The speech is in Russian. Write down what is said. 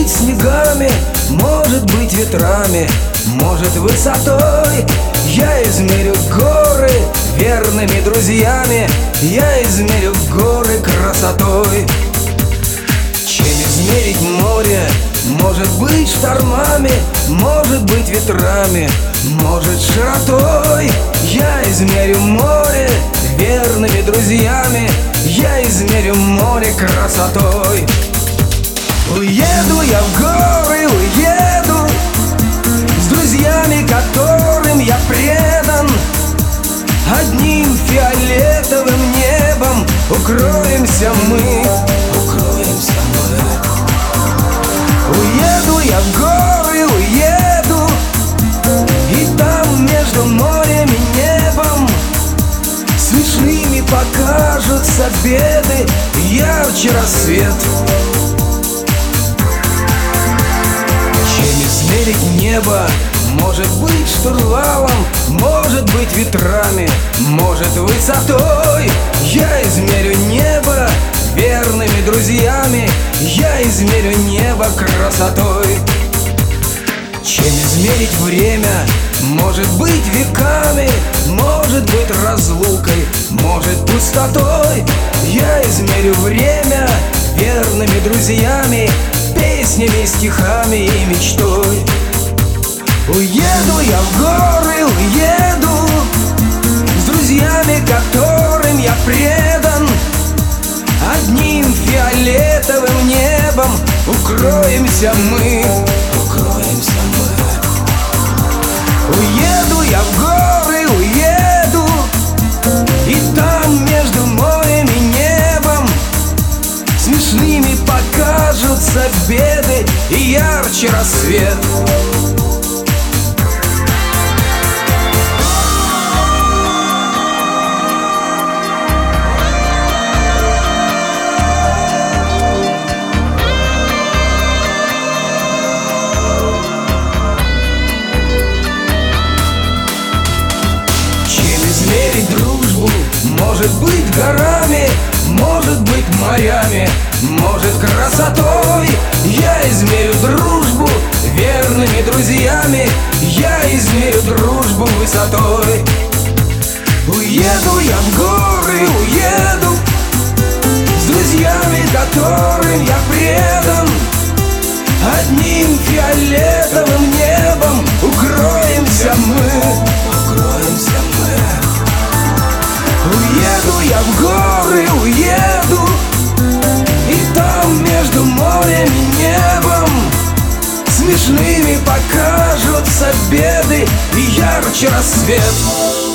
быть снегами, может быть ветрами, может высотой. Я измерю горы верными друзьями, я измерю горы красотой. Чем измерить море? Может быть штормами, может быть ветрами, может широтой. Я измерю море верными друзьями, я измерю море красотой. Уеду я в горы, уеду с друзьями, которым я предан. Одним фиолетовым небом укроемся мы, укроемся мы. Уеду я в горы, уеду, и там между морем и небом смешными покажутся беды, ярче рассвет. Чем измерить небо? Может быть штурвалом, может быть ветрами, может высотой. Я измерю небо верными друзьями, я измерю небо красотой. Чем измерить время? Может быть веками, может быть разлукой, может пустотой. Я измерю время верными друзьями, песнями, стихами и мечтой. Уеду я в горы, уеду с друзьями, которым я предан. Одним фиолетовым небом укроемся мы, укроемся мы. Уеду я в горы, уеду, и там между морем и небом смешными покажутся беды и ярче рассвет. Дружбу может быть горами, может быть морями, может красотой. Я измерю дружбу верными друзьями, я измерю дружбу высотой. Уеду я в горы, уеду с друзьями, которым я предан. Одним фиолетовым небом укроемся мы, укроемся мы. Уеду я в горы, уеду, и там между морем и небом смешными покажутся беды и ярче рассвет.